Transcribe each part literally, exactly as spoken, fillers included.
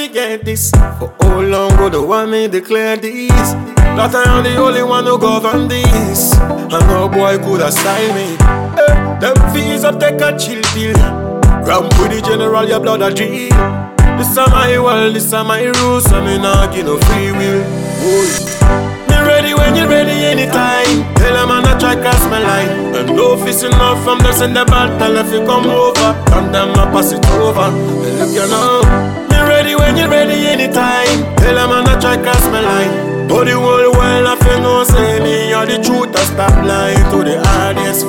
me get this? For how long go the want me declare this? That I am the only one who govern this. And no boy could have style me. Eh, them fees up take a chill pill. Ramp with the general, your blood a drill. This is my world, this is my rules, so me not give no free will. Boy. Me ready when you ready anytime. Tell them I not try cross my line. And no fist enough from them send the battle if you come over. And them I pass it over. And look you now. Me ready when you ready anytime. Tell them I not try cross my line. But the whole world I feel no say me or the truth I stop lying to the audience.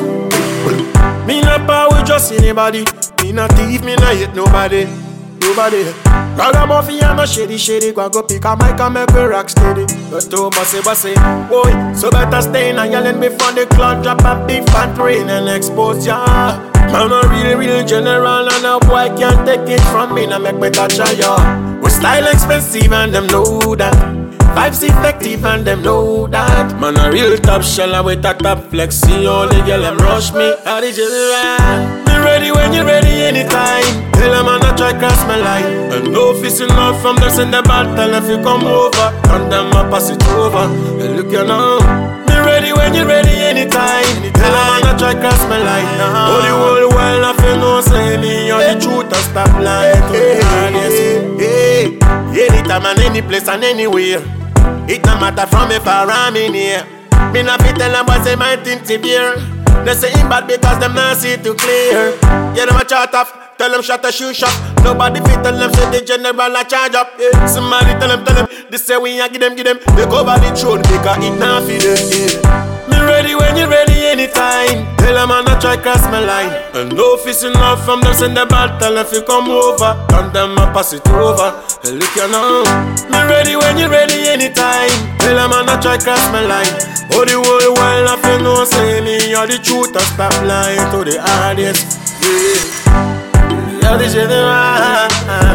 Me not power with just anybody. Me not thief, me not hate nobody. Nobody. Ragamuffin and no shady shady. Go go pick a mic and make me rock steady. But to bossy bossy, boy. So better stay in and yelling before the cloud drop a big fat rain and expose ya. Man a real real general and a boy can't take it from me. Now make me touch ya. We style expensive and them know that. Vibes effective and them know that. Man a real top sheller with a top flexi. Only girl them rush me. How the general. Me ready when you ready anytime. Tell them I not try cross my line. And no fist enough from them send the battle if you come over. And them I pass it over. And look you now. Me ready when you ready anytime. Tell them I not try cross my line. Oh the whole world I feel no say me. On the truth I stop lying to the audience. Hey, anytime and any place and anywhere. It no matter from me far or me near. Me not fit tell them boys say my thing severe. They say him bad because them not see too clear. Yeah, them a chat off. Tell them shut a shoe shop. Nobody fit tell them say the general a charge up. Yeah. Somebody tell them, tell them. They say we a give them, give them. They cover the throne because it not fit them. Yeah. Me ready when you ready anytime. Tell them I not try cross my line. And no fist enough from them send the battle if you come over. And them I pass it over. And look you now. Me ready when you ready anytime. Tell them I not try cross my line. Oh the whole world I feel no say me. Or the truth I stop lying to the audience. Yeah. Yeah, the general.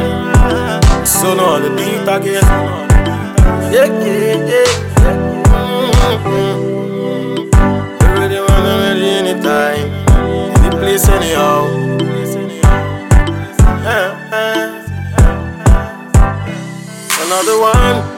So no the beat again. Yeah, yeah, yeah. Mm-hmm. Ready when I'm ready anytime. Any place anyhow. Uh, uh. Another one.